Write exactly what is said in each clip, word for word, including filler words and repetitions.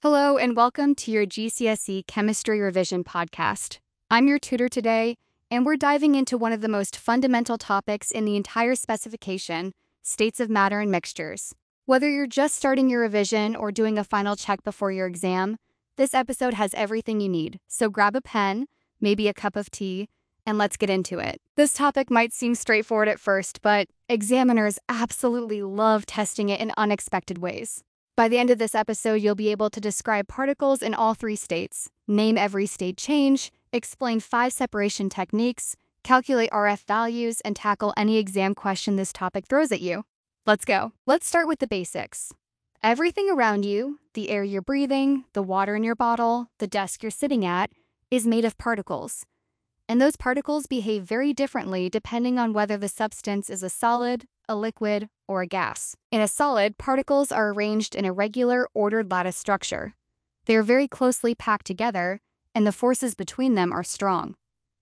Hello, and welcome to your G C S E Chemistry Revision podcast. I'm your tutor today, and we're diving into one of the most fundamental topics in the entire specification, states of matter and mixtures. Whether you're just starting your revision or doing a final check before your exam, this episode has everything you need. So grab a pen, maybe a cup of tea, and let's get into it. This topic might seem straightforward at first, but examiners absolutely love testing it in unexpected ways. By the end of this episode, you'll be able to describe particles in all three states, name every state change, explain five separation techniques, calculate R F values, and tackle any exam question this topic throws at you. Let's go. Let's start with the basics. Everything around you, the air you're breathing, the water in your bottle, the desk you're sitting at, is made of particles. And those particles behave very differently depending on whether the substance is a solid, a liquid, or a gas. In a solid, particles are arranged in a regular, ordered lattice structure. They are very closely packed together, and the forces between them are strong.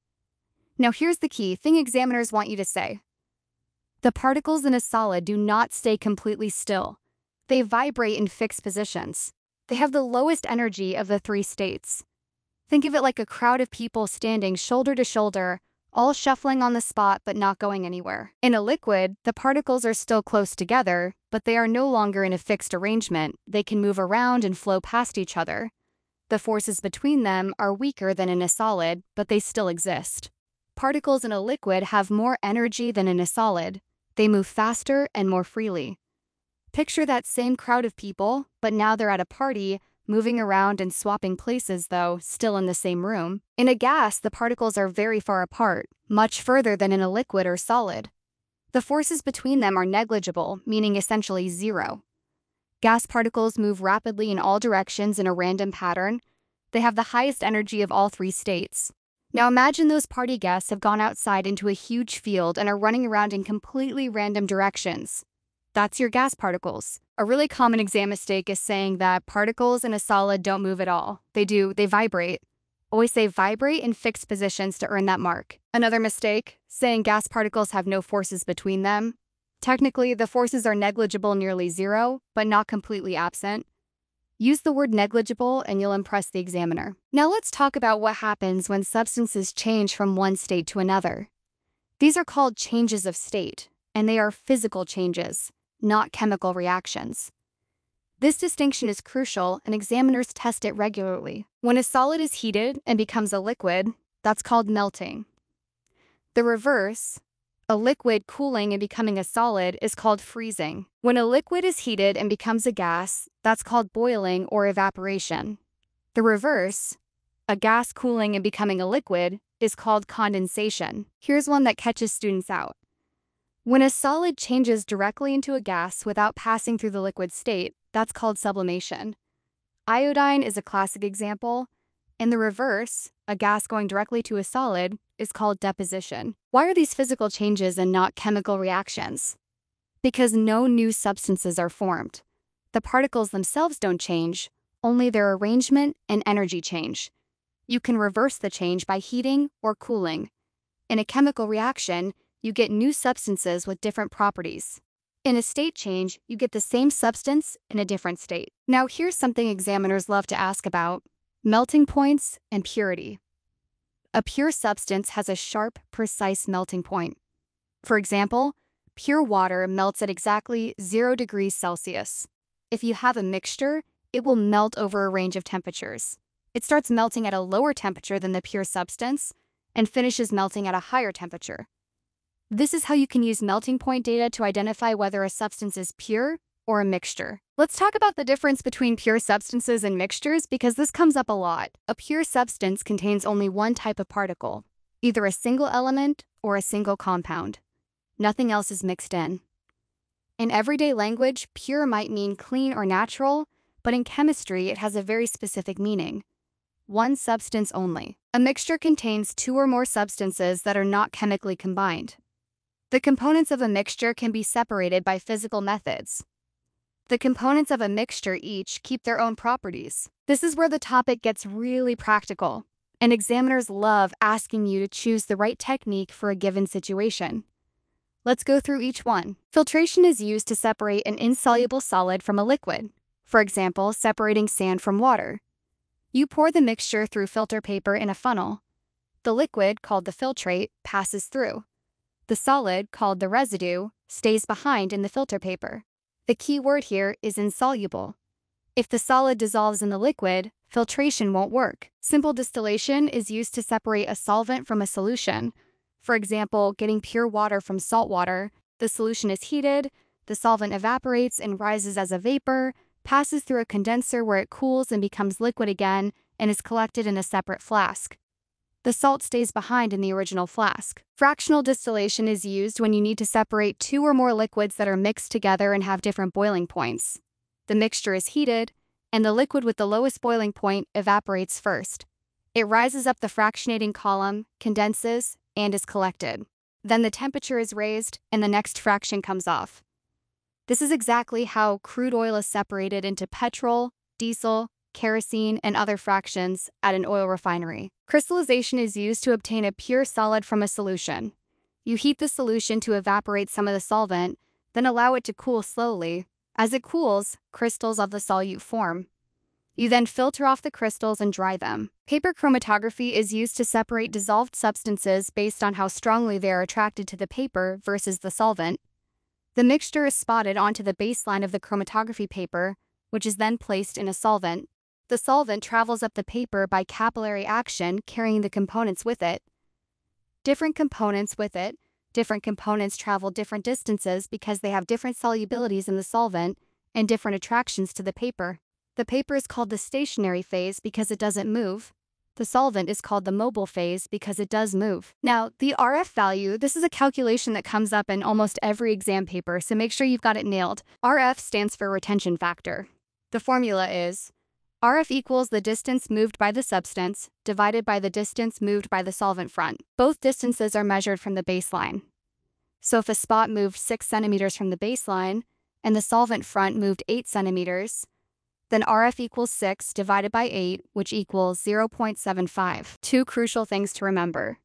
Now here's the key thing examiners want you to say. The particles in a solid do not stay completely still. They vibrate in fixed positions. They have the lowest energy of the three states. Think of it like a crowd of people standing shoulder to shoulder, all shuffling on the spot but not going anywhere. In a liquid, the particles are still close together, but they are no longer in a fixed arrangement. They can move around and flow past each other. The forces between them are weaker than in a solid, but they still exist. Particles in a liquid have more energy than in a solid. They move faster and more freely. Picture that same crowd of people, but now they're at a party, moving around and swapping places, though still in the same room. In a gas, the particles are very far apart, much further than in a liquid or solid. The forces between them are negligible, meaning essentially zero. Gas particles move rapidly in all directions in a random pattern. They have the highest energy of all three states. Now imagine those party guests have gone outside into a huge field and are running around in completely random directions. That's your gas particles. A really common exam mistake is saying that particles in a solid don't move at all. They do, they vibrate. Always say vibrate in fixed positions to earn that mark. Another mistake, saying gas particles have no forces between them. Technically, the forces are negligible, nearly zero, but not completely absent. Use the word negligible and you'll impress the examiner. Now let's talk about what happens when substances change from one state to another. These are called changes of state, and they are physical changes, not chemical reactions. This distinction is crucial, and examiners test it regularly. When a solid is heated and becomes a liquid, that's called melting. The reverse, a liquid cooling and becoming a solid, is called freezing. When a liquid is heated and becomes a gas, that's called boiling or evaporation. The reverse, a gas cooling and becoming a liquid, is called condensation. Here's one that catches students out. When a solid changes directly into a gas without passing through the liquid state, that's called sublimation. Iodine is a classic example, and the reverse, a gas going directly to a solid, is called deposition. Why are these physical changes and not chemical reactions? Because no new substances are formed. The particles themselves don't change, only their arrangement and energy change. You can reverse the change by heating or cooling. In a chemical reaction, you get new substances with different properties. In a state change, you get the same substance in a different state. Now here's something examiners love to ask about: melting points and purity. A pure substance has a sharp, precise melting point. For example, pure water melts at exactly zero degrees Celsius. If you have a mixture, it will melt over a range of temperatures. It starts melting at a lower temperature than the pure substance and finishes melting at a higher temperature. This is how you can use melting point data to identify whether a substance is pure or a mixture. Let's talk about the difference between pure substances and mixtures, because this comes up a lot. A pure substance contains only one type of particle, either a single element or a single compound. Nothing else is mixed in. In everyday language, pure might mean clean or natural, but in chemistry it has a very specific meaning. One substance only. A mixture contains two or more substances that are not chemically combined. The components of a mixture can be separated by physical methods. The components of a mixture each keep their own properties. This is where the topic gets really practical, and examiners love asking you to choose the right technique for a given situation. Let's go through each one. Filtration is used to separate an insoluble solid from a liquid. For example, separating sand from water. You pour the mixture through filter paper in a funnel. The liquid, called the filtrate, passes through. The solid, called the residue, stays behind in the filter paper. The key word here is insoluble. If the solid dissolves in the liquid, filtration won't work. Simple distillation is used to separate a solvent from a solution. For example, getting pure water from salt water, the solution is heated, the solvent evaporates and rises as a vapor, passes through a condenser where it cools and becomes liquid again, and is collected in a separate flask. The salt stays behind in the original flask. Fractional distillation is used when you need to separate two or more liquids that are mixed together and have different boiling points. The mixture is heated, and the liquid with the lowest boiling point evaporates first. It rises up the fractionating column, condenses, and is collected. Then the temperature is raised, and the next fraction comes off. This is exactly how crude oil is separated into petrol, diesel, kerosene, and other fractions at an oil refinery. Crystallization is used to obtain a pure solid from a solution. You heat the solution to evaporate some of the solvent, then allow it to cool slowly. As it cools, crystals of the solute form. You then filter off the crystals and dry them. Paper chromatography is used to separate dissolved substances based on how strongly they are attracted to the paper versus the solvent. The mixture is spotted onto the baseline of the chromatography paper, which is then placed in a solvent. The solvent travels up the paper by capillary action, carrying the components with it. Different components with it. Different components travel different distances because they have different solubilities in the solvent and different attractions to the paper. The paper is called the stationary phase because it doesn't move. The solvent is called the mobile phase because it does move. Now, the R F value, this is a calculation that comes up in almost every exam paper, so make sure you've got it nailed. R F stands for retention factor. The formula is R F equals the distance moved by the substance divided by the distance moved by the solvent front. Both distances are measured from the baseline. So if a spot moved six centimeters from the baseline and the solvent front moved eight centimeters, then R F equals six divided by eight, which equals zero point seven five. Two crucial things to remember.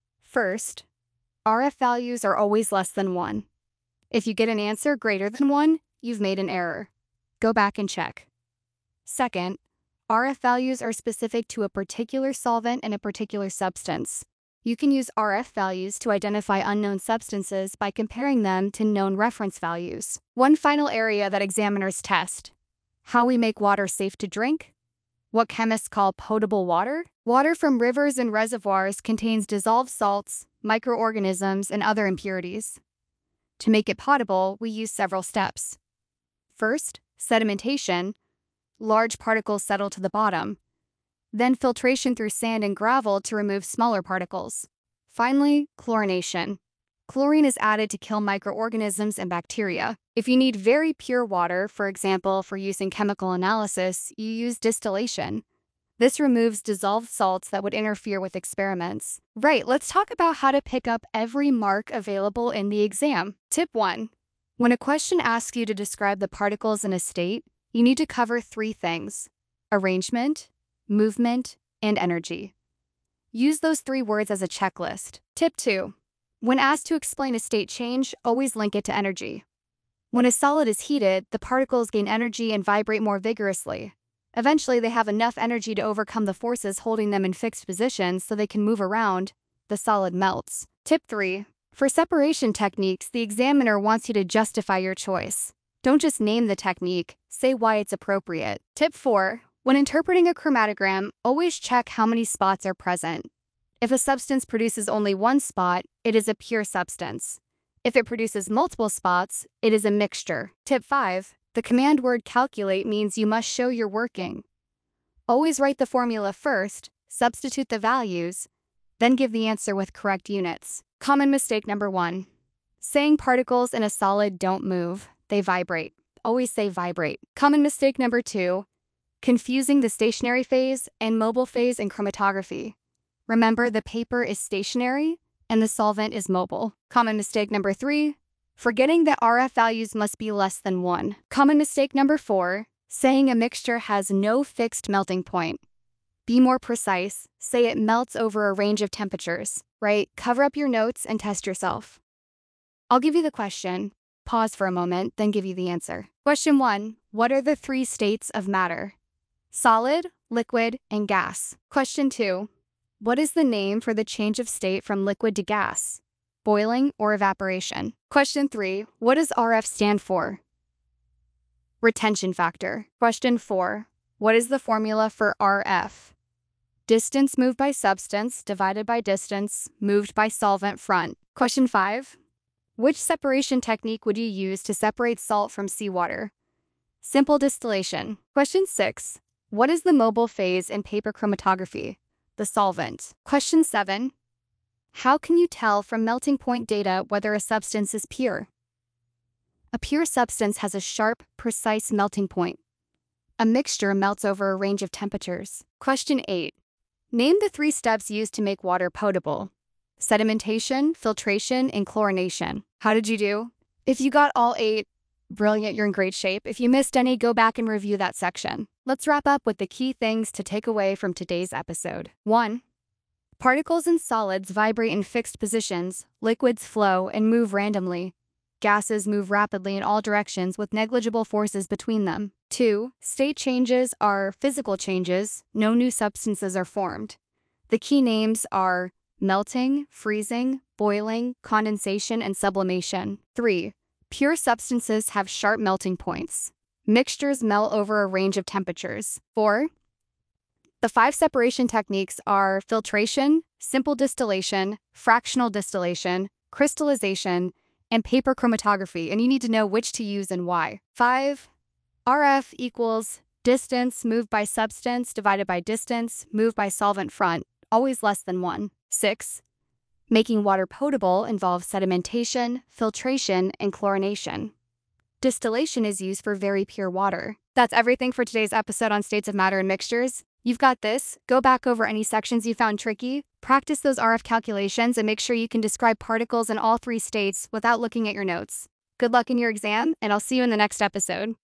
First, R F values are always less than one. If you get an answer greater than one, you've made an error. Go back and check. Second, R F values are specific to a particular solvent and a particular substance. You can use R F values to identify unknown substances by comparing them to known reference values. One final area that examiners test: how we make water safe to drink, what chemists call potable water. Water from rivers and reservoirs contains dissolved salts, microorganisms, and other impurities. To make it potable, we use several steps. First, sedimentation. Large particles settle to the bottom. Then filtration through sand and gravel to remove smaller particles. Finally, chlorination. Chlorine is added to kill microorganisms and bacteria. If you need very pure water, for example, for use in chemical analysis, you use distillation. This removes dissolved salts that would interfere with experiments. Right, let's talk about how to pick up every mark available in the exam. Tip one. When a question asks you to describe the particles in a state, you need to cover three things: arrangement, movement, and energy. Use those three words as a checklist. Tip two. When asked to explain a state change, always link it to energy. When a solid is heated, the particles gain energy and vibrate more vigorously. Eventually, they have enough energy to overcome the forces holding them in fixed positions so they can move around. The solid melts. Tip three. For separation techniques, the examiner wants you to justify your choice. Don't just name the technique, say why it's appropriate. Tip four. When interpreting a chromatogram, always check how many spots are present. If a substance produces only one spot, it is a pure substance. If it produces multiple spots, it is a mixture. Tip five. The command word calculate means you must show you're working. Always write the formula first, substitute the values, then give the answer with correct units. Common mistake number one. Saying particles in a solid don't move, they vibrate. Always say vibrate. Common mistake number two. Confusing the stationary phase and mobile phase in chromatography. Remember, the paper is stationary and the solvent is mobile. Common mistake number three. Forgetting that R F values must be less than one. Common mistake number four. Saying a mixture has no fixed melting point. Be more precise. Say it melts over a range of temperatures, right? Cover up your notes and test yourself. I'll give you the question. pause for a moment, then give you the answer. Question one. What are the three states of matter? Solid, liquid, and gas. Question two. What is the name for the change of state from liquid to gas? Boiling or evaporation? Question three. What does R F stand for? Retention factor. Question four. What is the formula for R F? Distance moved by substance divided by distance moved by solvent front. Question five. Which separation technique would you use to separate salt from seawater? Simple distillation. Question six. What is the mobile phase in paper chromatography? The solvent. Question seven. How can you tell from melting point data whether a substance is pure? A pure substance has a sharp, precise melting point. A mixture melts over a range of temperatures. Question eight. Name the three steps used to make water potable. Sedimentation, filtration, and chlorination. How did you do? If you got all eight, brilliant, you're in great shape. If you missed any, go back and review that section. Let's wrap up with the key things to take away from today's episode. one. Particles in solids vibrate in fixed positions, liquids flow and move randomly. Gases move rapidly in all directions with negligible forces between them. two. State changes are physical changes. No new substances are formed. The key names are melting, freezing, boiling, condensation, and sublimation. three. Pure substances have sharp melting points. Mixtures melt over a range of temperatures. four. The five separation techniques are filtration, simple distillation, fractional distillation, crystallization, and paper chromatography, and you need to know which to use and why. five. R F equals distance moved by substance divided by distance moved by solvent front, always less than one. six. Making water potable involves sedimentation, filtration, and chlorination. Distillation is used for very pure water. That's everything for today's episode on states of matter and mixtures. You've got this. Go back over any sections you found tricky, practice those R F calculations, and make sure you can describe particles in all three states without looking at your notes. Good luck in your exam, and I'll see you in the next episode.